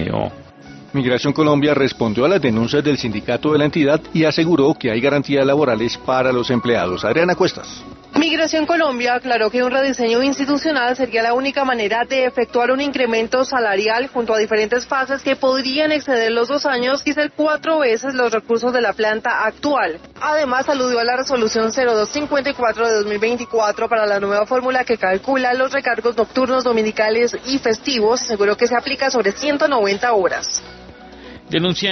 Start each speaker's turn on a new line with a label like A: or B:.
A: empleo.
B: Migración Colombia respondió a las denuncias del sindicato de la entidad y aseguró que hay garantías laborales para los empleados. Adriana Cuestas.
C: Migración Colombia aclaró que un rediseño institucional sería la única manera de efectuar un incremento salarial junto a diferentes fases que podrían exceder los 2 años y ser 4 veces los recursos de la planta actual. Además, aludió a la resolución 0254 de 2024 para la nueva fórmula que calcula los recargos nocturnos, dominicales y festivos. Aseguró que se aplica sobre 190 horas.
A: Denuncia